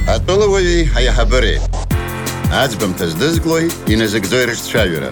Атәылауаҩи аиҳабыреи. Аӡбамҭа здызглои иназыгӡои рыҿцәажәара.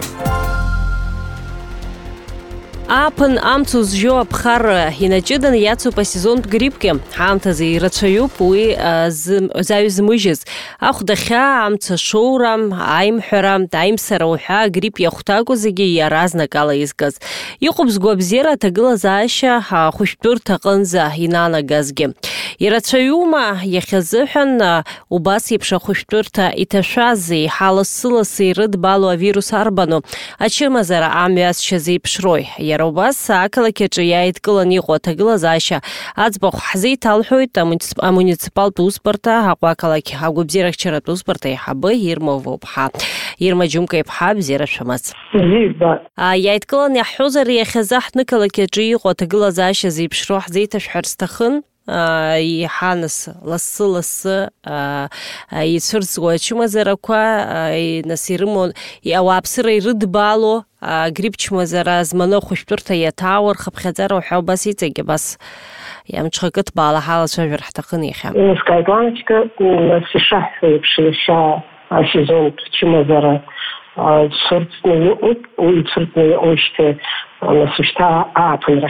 Ааԥын амцу зжьо аԥхарра инаҷыданы иацуп асезонтә гриппгьы. Ҳаамҭазы ирацәаҩуп уи заҩзмыжьыз. Ахәдахьаа, амца шоура, аимҳәара, аимсара уҳәа агрипп иахәҭаку зегьы иаразнак ала изгаз. Иҟоуп згәабзиара аҭагылазаашьа хәышәтәырҭа аҟынӡа инанагазгьы. Ирацәаҩума иахьазыҳәан убас еиԥш ахәышәтәырҭа иҭашәаз еиҳа лассы-лассы ирыдбало авирус арбану ачымазара амҩасшьа зеиԥшрои. Иара убас ақалақь аҿы иааидкылан иҟоу аҭагылазаашьа аӡбахә ҳзеиҭалҳәоит амуниципалтә усбарҭа Аҟәа ақалақь агәабзиарахьчаратә усбарҭа аиҳабы Ирма Вовԥҳа. Ирма Џьумка-иԥҳа, бзиара шәымац. Иааидкылан иаҳҳәозар иахьазы ҳнықалақь аҿы иҟоу аҭагылазаашьа зеиԥшроу ҳзеиҭашәҳәар сҭахын. Иҳанас лассы-лассы ицәырҵуа ачымазарақәа нас ирымоу ауааԥсыра ирыдбало агрипп чмазара зманы ахәышәтәырҭа иаҭаау рхыԥхьаӡара уҳәа убас иҵегь абас иамҽхак ыҭбаала ҳалацәажәар ҳҭахын иахьа. Скайпланочка ишаҳҳәо еиԥш иахьа асезонтә чымазара цәырҵны иҟоуп, уи ицәырҵны иҟоушьҭа нас ушьҭа ааԥынра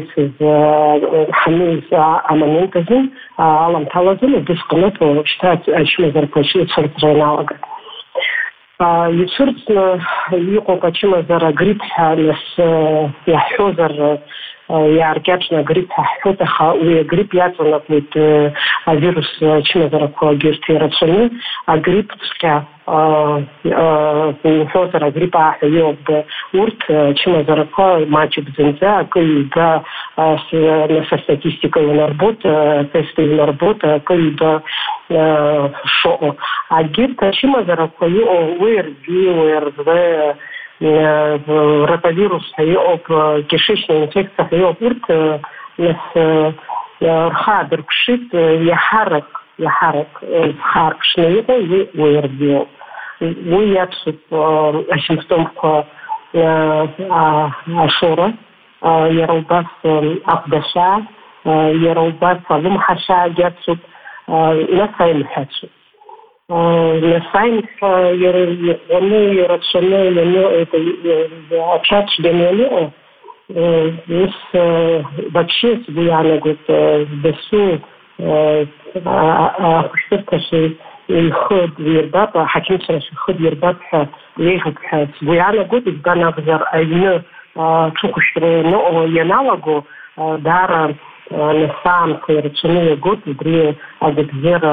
ҳанеиз амомент азын аламҭал азын убысҟаныҟа ушьҭа ачымазарақәа ицәырҵра ианалагат. Ицәырҵны иҟоуп ачымазара агрипп ҳәа нас иаҳҳәозар иааркьаҿны агрипп ҳәа ҳҳәоит, аха уи агрипп иаҵанакуеит авирус ачымазарақәагьы ирацәаны агриппҵәҟьа уҳәозар агрипп ааҳәа иоуп. Урҭ ачымазарақәа маҷуп зынӡа, акы ҩба нас астатистика иунарбоит, атесты иунарбоит, акы ҩба шоуҟоу. Агьырҭ ачымазарақәа иҟоу ОРВИ, ОРВ, ротавирус иҟоуп, кишечная инфекциа иҟоуп, урҭ нас рхы дырԥшит, иаҳарак зхаарԥшны иҟоу уи ОРВ иоуп. Уи иаԥсоуп асимптомқәа ашора, иара убас ахәдахьаа, иара убас алымҳацәаа иаԥсоуп, нас аимҳәацәоуп. Насаимҳәа иҟаны ирацәаны аҽаҽгьаны ианыҟоу, ус вообще сгәы иаанагоит дасу ахәышәтәырҭахь ихы дирбап, аҳақьымцәарахь ихы дирбап ҳәа иеиӷьуп ҳәа сгәы иаанагоит, избан акәзар аҩны ҽыхәышәтәра ианалаго даара насаамҭа ирацәаны иагоит убри агәабзиара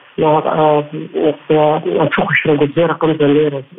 ҽыхәышәтәра агәабзиара аҟынӡа анеиразы.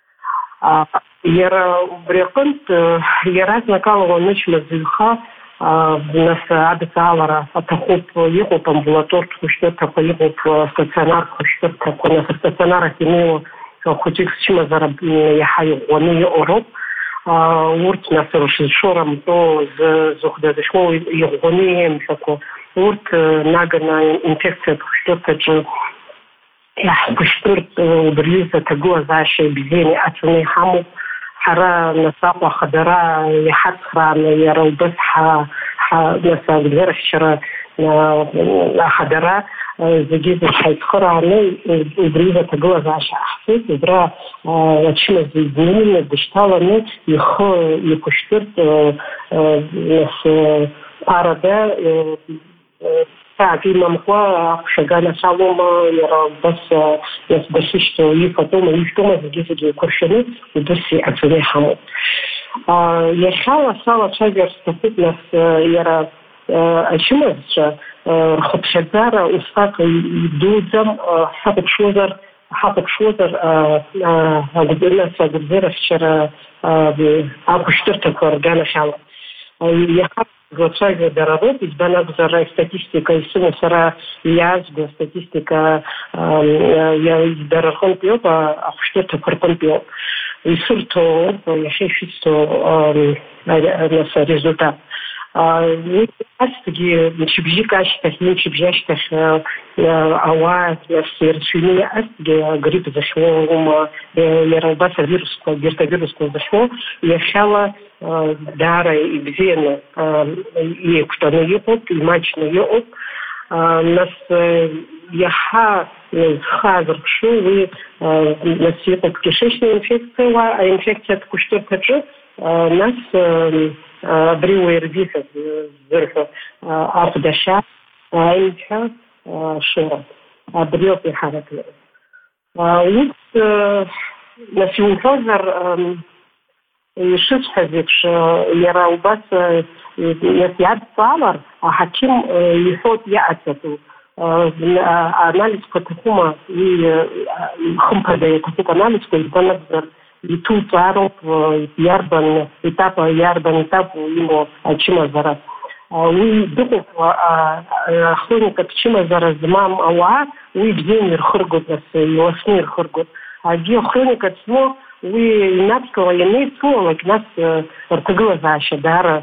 Иара убри аҟынтә иаразнак ала уанычмазаҩха нас адҵаалара аҭахуп, иҟоуп амбулатортә хәышәтәырҭақәа, иҟоуп стационартә хәышәтәырҭақәа, нас астационарахь инеиуа хәыҷык зчымазара иаҳа иӷәӷәаны иҟоу роуп. Урҭ нас ршоура мтәоу зыхәда зышьмоу иӷәӷәаны иеимҳәақәо, урҭ наганы инфекциатә хәышәтәырҭаҿы ҳхәышәтәырҭа убриазы аҭагылазаашьа бзианы иҟаҵаны иҳамоуп. Ҳара нас Аҟәа ахадара иҳацхрааны иара убас нас агәабзиарахьчара ахадара зегьы ҳаицхырааны убриазы аҭагылазаашьа ҳҳәоит. Убра ачымазаҩ днеины дышьҭаланы ихы ихәышәтәырҭ нас ԥарада имамкәа аҟәшәага насалома, иара убас нас дахьышьҭоу ифатәома, ижәтәома, зегьы еиқәыршәаны убас иҟаҵаны иҳамоуп. Иахьа салацәажәар сҭахуп нас иара ачымазцәа рхыԥхьаӡара усҟак идуӡам. ҳахәаԥшуазар нас агәабзиарахьчара ахәышәтәырҭақәа рганахь ала. Иаха злацәажәо дара роуп, избан акәзар статистика исымоу сара иаазго статистика дара рҟынтә иоуп, ахәышәтәырҭақәа рҟынтә иоуп. Исырҭоуп иахьа ишәысҭо нас арезультат. Уи асгьы мчыбжьык ашьҭахь, мчыбжьы ашьҭахь ауаа нас ирацәаҩны иҟазҭгьы агрипп захьуоума, иара убас авирусқәа, авирусқәа захьуоу иахьала даара ибзианы еиқәтәаны иҟоуп, имаҷны иҟоуп. Нас иаха зхазырԥшу уи нас иҟоуп кишечная инфекциа, аинфекциатә хәышәтәырҭаҿы нас абри ORV ҳәа зырҳәо ахәдашьа аимҳәа шыра абри ауп иҳаракны. Ус нас иумҳәозар ишысҳәаз еиԥш иара убас иадҵаалар аҳақьым иҳәоит иаҟаҵатәу анализқәа ҭахума хымԥада иаҭахуп анализқәа избан акәзар иҭуҵаароуп иарбан етап имоу ачымазара. Уи дыҟоуп хроникатә чымазара змам ауаа уи бзианы ирхыргоит, нас иласны ирхыргоит. Агьи хроникатә змоу уи инацкала ианеицылалак нас рҭагылазаашьа даара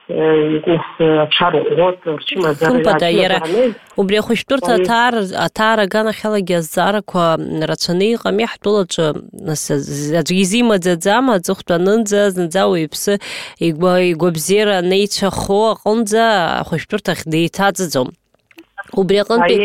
хымԥада иара убри ахәышәтәырҭа аҭаара аганахьалагьы азҵаарақәа рацәаны иҟами ҳтәылаҿы, нас аӡәгьы изимаӡаӡама аҵыхәтәанынӡа зынӡа уаҩ иԥсы игәабзиара неицәахо аҟынӡа ахәышәтәырҭахь деиҭаӡаӡом. Убри аҟынтәи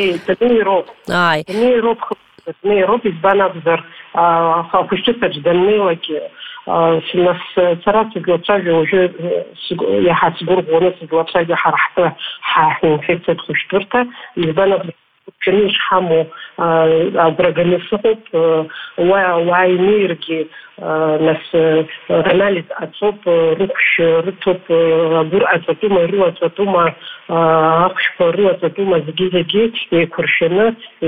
днеироуп избан акәзар ахәышәтәырҭаҿ даннеилак нас сара сызлацәажәо уажәы иаҳа сгәырӷьоны сызлацәажәо ҳара ҳтәы ҳинфекциатә хәышәтәырҭа избан акәзар ҽаны ишҳамоу агәра ганы сыҟоуп, ауаа инеиргьы нас анализ ацоуп, рыхәшь рыҭоуп, агәыр аҵатәума, ирылаҵатәума, ахәшәқәа рылаҵатәума, зегьы еиқәыршәаны,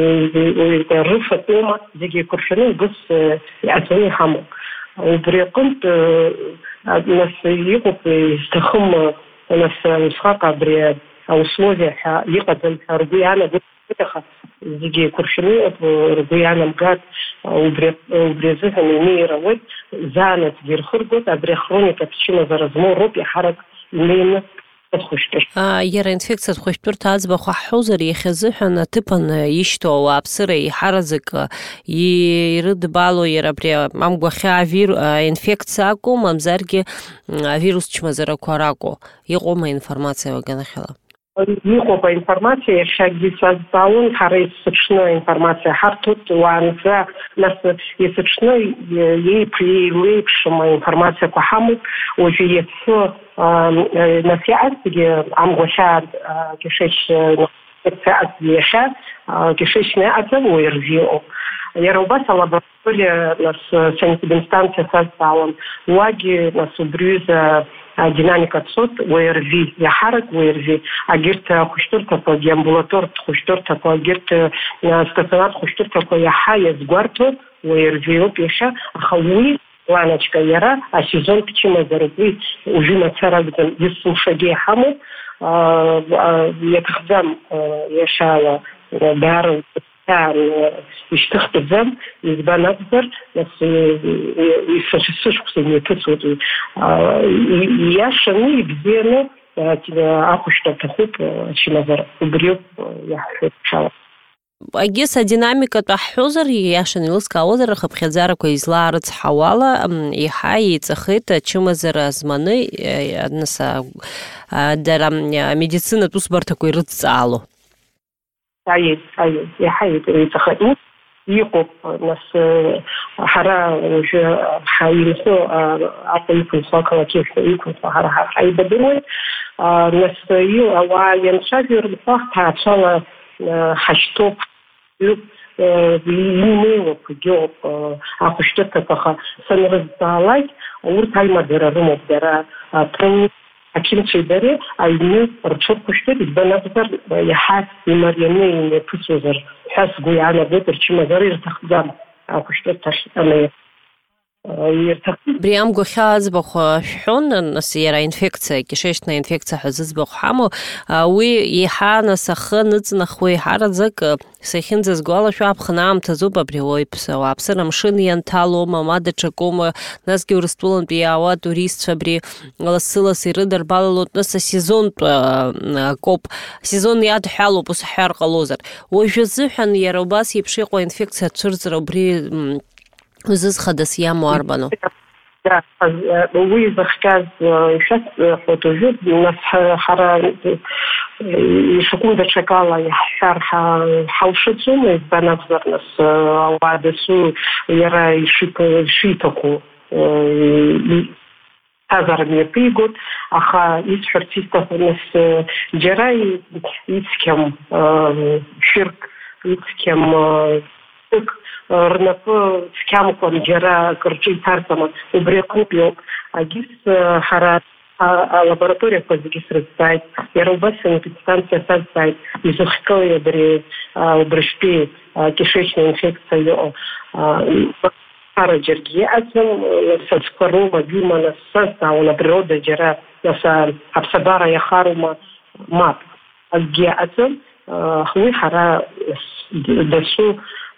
рыфатәума, зегьы еиқәыршәаны убыс иҟаҵаны иҳамоуп. Убри аҟынтә нас иҟоуп изҭахым нас усҟак абри аусловиа ҳәа иҟаӡам ҳәа ргәы иаанагоит, аха зегьы еиқәыршәаны иҟоуп, ргәы иаанамгар убри азыҳәан инеир ауеит, заанаҵгьы ирхыргоит, абри ахроникатә чымазара змоу роуп иаҳарак инеины Иара инфекциатә хәышәтәырҭа аӡбахә ҳҳәозар иахьазыҳәан аҭыԥан ишьҭоу ауааԥсыра еиҳаразык ирыдбало иара абри амгәахьаа инфекциа акәу, мамзаргьы авирус чмазарақәа ракәу, иҟоума информациа аганахьала? Иҟоуп аинформациа, иахьагьы сазҵаауан, ҳара есыҽны аинформациа ҳарҭоит, уаанӡа нас есыҽны еиԥшым аинформациақәа ҳамоуп, уажәы иацы нас иаазгьы амгәахьаа кишечная иахьа кишечная аҵа ORV ауп. Иара убас алабораториа нас санэпидемстанциа сазҵаауан, уагьы нас убриҩыза динамика цот ORV иаҳарак ORV агьырҭ хәышәтәырҭақәагьы амбулатортә хәышәтәырҭақәа агьырҭ стационартә хәышәтәырҭақәа иаҳа иазгәарҭо ORV ауп иахьа, аха уи планочка иара асезонтә чымазароуп, уи уажәы мацара акәӡам, есымшагьы иҳамоуп, иаҭахӡам иашьала даара ишьҭыхтәӡам, избан акәзар, нас сышықәса имҩаԥысуеит, ииашаны ибзианы ахәышәтәа аҭахуп ачымазара, убри ауп иаҳҳәоит ҽала. Агьыс адинамикатә ҳҳәозар, иашан илызкаауазар, ахыԥхьаӡарақәа излаарыцҳауала иаҳа иеиҵахеит ачымазара зманы нас дара амедицинатә усбарҭақәа ирыдҵаало. Иаҳа иеиҵахеит. Иҟоуп нас ҳара уажәы ҳаилхо аҟәа иқәынхо, ақалақь иқәынхо ҳара ҳаибадыруеит, нас ауаа ианцәажәо рбо ҳҭаацәала ҳашьҭоуп, инеиуоуп, егьыҟоуп ахәышәтәырҭақәа, аха санрызҵаалак урҭ аимадара рымоуп дара ҳақьымцәеи дареи аҩны рҽырхәышәтәыр, избан акәзар иаҳа имарианы имҩаԥысуазар ҳәа сгәы иаанагоит, рчымазара ирҭахӡам ахәышәтәырҭахь анеир. Абри амгәахьаа аӡбахә шәҳәон, нас иара инфекциа, кишечная инфекциа ҳәа зыӡбахә ҳамоу, уи иаҳа нас ахы ныҵнахуа иҳараӡак сахьынӡазгәалашәо аԥхын аамҭазоуп абри ауааԥсыра амшын ианҭалома, ма даҽакоума, насгьы Урыстәылантәи иаауа туристцәа абри лассы-лассы ирыдырбалалоит, нас асезонтә акоуп, асезон иадҳәалоуп ус ҳҳәар ҟалозар. Уажәы азыҳәан иара убас еиԥш иҟоу аинфекциа ацәырҵра убри узызхадас иамоу арбану? Да, уи захьчаз ишат фотожут нас хара ишакун дачакала яхшар хаушицум избанабзарнас авадесу яра ишитоку тазармия пигот аха исхартистов нас джерай ицкем ширк ицкем рнапы скямкон жара кырчый тартама убрекупиок агис хара лаборатория по регистрации ярубасен підстанція сайт изухкоя бри брышпи кишечная инфекция хара джерги атом сацкарума бимана састауна природа жара наса абсабара яхарума мап аги атом хуи хара дасу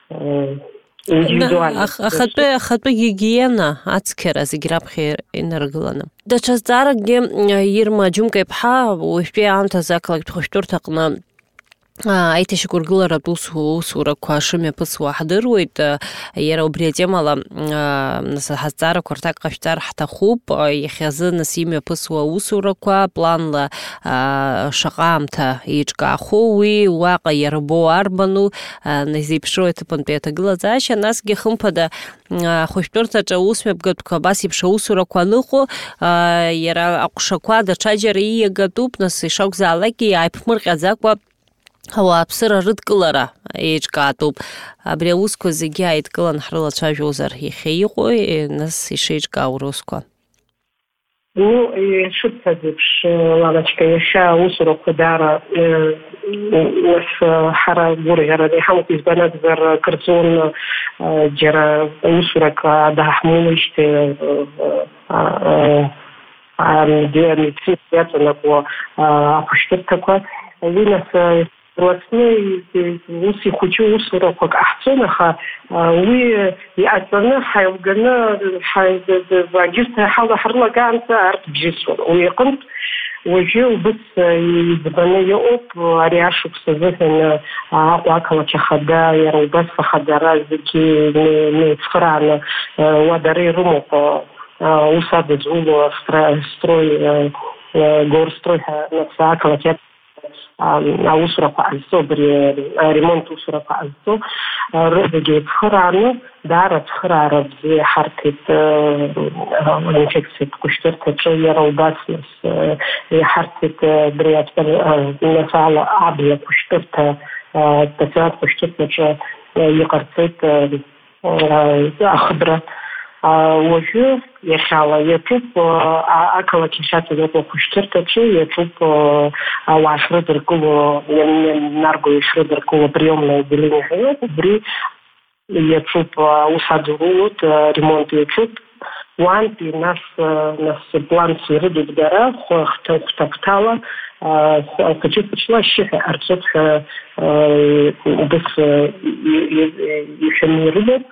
ახატვე გიგიენა აცქერაზე გრაფხე ენერგლანა და ჩასძარაგე ირმა ჯუმკეფა უშპი ამთა ზაკლაკ თოშტურთაყნა აითეში გურგლარა დუსუ სურა ქვაშმე პსვა ჰდრუით ერა ბრიეთემალა ნასահაზარა კორტაკაშტარ ჰთა ხუბ იხაზნ სიმე პსვა უსურა ქვა პლანლა შაყამთა იჭკა ხუი ვაყა ერბო არბანუ ნეზიფშოეთ პონპეტა გლაზაშა нас გიხმფდა ხოშტურთაჭა უსმებგად ქვა ბასიბ შოუსურა ქვა ნუხო ერა აყშაქვა და ჩაჯერი იეგატუპ ნასი შოქზალაკი აიფმრყაზაკვა Ауааԥсыра рыдкылара еиҿкаатәуп. Абри аусқәа зегьы ааидкылан ҳрылацәажәозар иахьа иҟоу, нас ишеиҿкаау русқәа. Шыццазеиԥш, Ланочка, иахьа аусурақәа даара нас ҳара гәырӷьарада иҳамоуп, избанакәзар кырҵәыуаны џьара усурак дааҳмоуижьҭеи амедицина иаҵанакуа ахәышәтәырҭақәа, уи нас Власне, уси хучу усурақәак ҟаҳҵон, аха уи иҟаҵаны ҳаилганы агьырҭ ҳала ҳрылагаанӡа арҭ бжьысуан. Уи иҟынтә уажәы убыс иӡбаны иҟоуп ари ашықәс азыҳәан Аҟәа ақалақь ахада, иара убас ахадара зегьы неицхырааны уадара ирымоуп ус адызуло строй горстрой ҳәа ақалақь аусурақәа ҟазҵо, абри аремонт усурақәа ҟазҵо рызегьы еицхырааны даара ацхыраара бзиа иҳарҭеит аинфекциатә хәышәтәырҭаҿы, иара убас нас иҳарҭеит абри насала абла хәышәтәырҭа стационар хәышәтәырҭаҿы иҟарҵеит ахыбра. Уажәы иахьала иаҿуп ақалақь ишаҵанакуа ахәышәтәырҭаҿы иаҿуп ауаа шрыдыркыло, ианнарго ишрыдыркыло приемное отделение ҳәа иоуп, убри иаҿуп аус адырулоит, ремонт иаҿуп. Уантәи нас планс ирыдуп дара хәҭақәҭала, хәыҷы-хәыҷла ашьшьыҳәа ҟарҵоит ҳәа убыс ишәаны ирыдуп.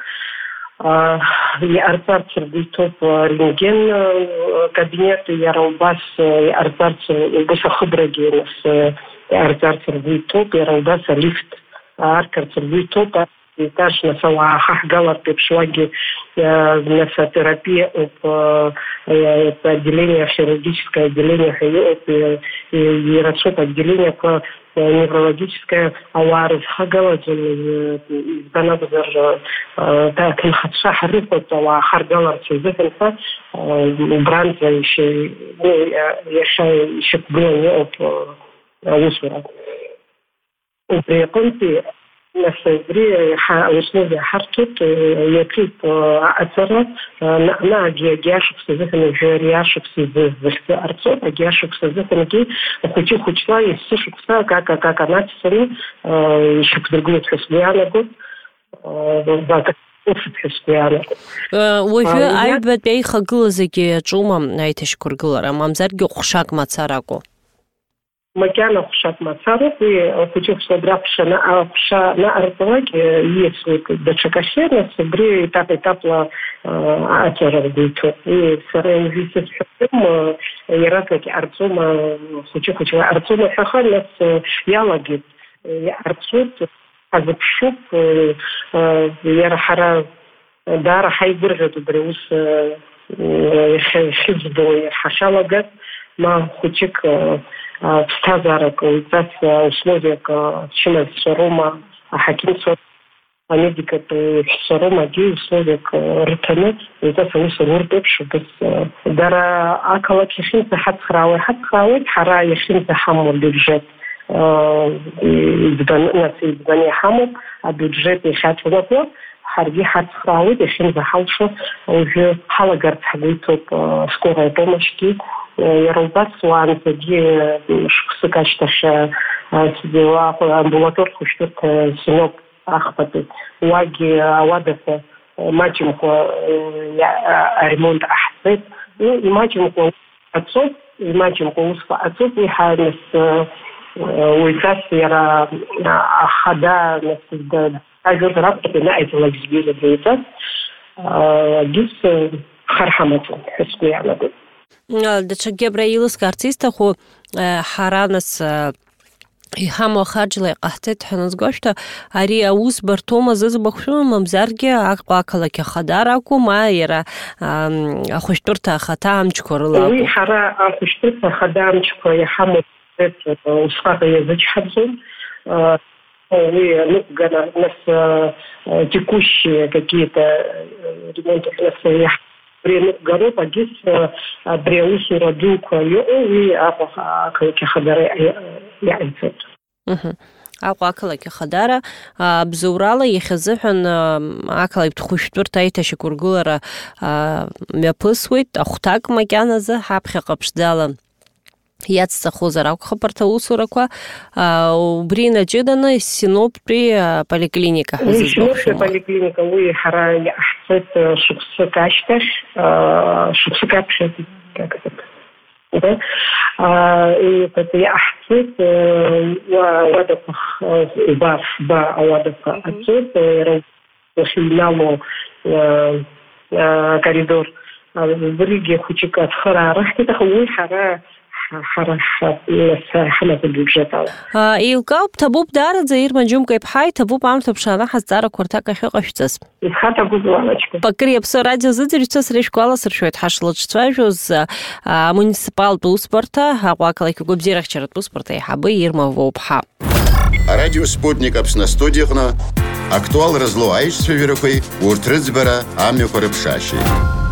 Иҟарҵарц ргәы рентген кабинет, иара убас иҟарҵарц убыс ахыбрагьы нас иҟарҵарц ргәы иҭоуп, иара убас алифт ааргарц ргәы иҭоуп. Етаж нас ауаа ҳаҳгалартә еиԥш уагьы нас атерапиа ыҟоуп, отделение, хирургическое отделение ҳәа иҟоуп, ирацәоуп отделениақәа неврологическое, ауаа рызхагалаӡом, избанакәзар аҭынхацәа ҳрыхәоит ауаа ҳаргаларц азыҳәан ҳәа убранӡа иахьа ишьақәгыланы иҟоуп аусура. Убри аҟынтәи нас абри условия ҳарҭоит, иаҿуп аҵара, агьи ашықәс азыҳәан уажәы ари ашықәс захьӡу ҟарҵоит, агьи ашықәс азыҳәангьы хәыҷы-хәыҷла ессы шықәса акака анацҵаны ишьақәдыргылоит ҳәа сгәы иаанагоит. Уажәы аҩбатәи аихагыла зегьы иаҿума аиҭашьқәыргылара, мамзаргьы ҟәшак мацаракәу? Макьана ҟәшак мацароуп, уи хәыҷы-хәыҷла аԥша наҟарҵалак ииасуеит даҽак ахьы, нас убри етап-етапла аҵара ргәы иҭоуп. Уи сара уажәы исыцәҳәом, иаразнак иҟарҵом, хәыҷы-хәыҷла иҟарҵом аҳәаха, нас иалагеит, иҟарҵоит, ҳазыԥшуп, иара ҳара даара ҳаигәырӷьоит убри аус хизбой хашалагат ма хучик ԥсҭазаарак уиҵас условиак чымаз сорума аҳақьымцәа амедикатә соромагьы условиак рҭаны уиҵас аус руртәеиԥш убас дара ақалақь иахьынӡаҳацхраауеит ҳара иахьынӡаҳамоу абиуџьет иӡбаны иҳамоуп абиуџьет иахьаҵанакуа ҳаргьы ҳацхраауеит иахьынӡаҳалшо уажәы ҳалагарц ҳгәы иҭоуп скорая помощьгьы иара убас уаанӡагьы шықәсык ашьҭахь амбулатортә хәышәтәырҭа синоп ахԥатәи уагьы ауадақәа маҷымкәа аремонт аҳҵеит имаҷымкәа усҟа ацоуп уи ҳанас уиҵас иара ахада ажәозар акәхап инаҟаиҵалак збилаз уиҵас гьыс хар ҳамаӡам ҳәа сгәы иаанагоит. Даҽакгьы абра еилыскаарц исҭаху ҳара нас иҳамоу ахарџьла иҟаҳҵеит ҳәа назгошәа ари аус барҭома зыӡбахә шәымам мамзаргьы Аҟәа ақалақь ахадара акәу ма иара ахәышәтәырҭа ахаҭа амчқәа рыла акәу? Уи ҳара ахәышәтәырҭа ахада амчқәа иҳамоу усҟак иазычҳаӡом. Уи аныҟәгара нас текущие какие-то ремонты при аныҟәгароуп агьыс абри аусура дуқәа иҟоу уи Аҟәа ақалақь ахадара иаҟаиҵоит. Аҟәа ақалақь ахадара бзоурала иахьазыҳәан ақалақьтә хәышәтәырҭа аиҭашьақәыргылара мҩаԥысуеит ахәҭак макьаназы ҳаԥхьаҟа ԥшӡала иацҵахозар акәхап арҭ аусурақәа убри наҷыданы синоптәи поликлиника ҳәа синоптәи поликлиника уи ҳара иаҳҵеит шықәсык ашьҭахь шықәсык аԥхьа иаҳҵеит ауадақәа фба ауадақәа ацоуп иара иахьыҩналоу акоридор убригьы хәыҷык ацхыраара ҳҭеит аха уи ҳара ҳамаӡам абиуџьет ала. Еилкаауп, ҭабуп даараӡа Ирма Џьумка-иԥҳа, иҭабуп амҭаԥш ана ҳазҵаарақәа рҭак ахьыҟашәҵаз. Исхаҭагәыӡуа амаҷқәа. Пакыр иаԥсо арадиоазыӡырҩцәа сара ишәгәаласыршәоит ҳашлыҿцәажәоз амуниципалтә усбарҭа Аҟәа ақалақь агәабзиарахьчаратә усбарҭа аиҳабы Ирма Воуԥҳа. Радио Спутник Аԥсны студиаҟны актуалра злоу аишьцәажәарақәеи урҭ рыӡбара амҩақәа рыԥшаашьеит.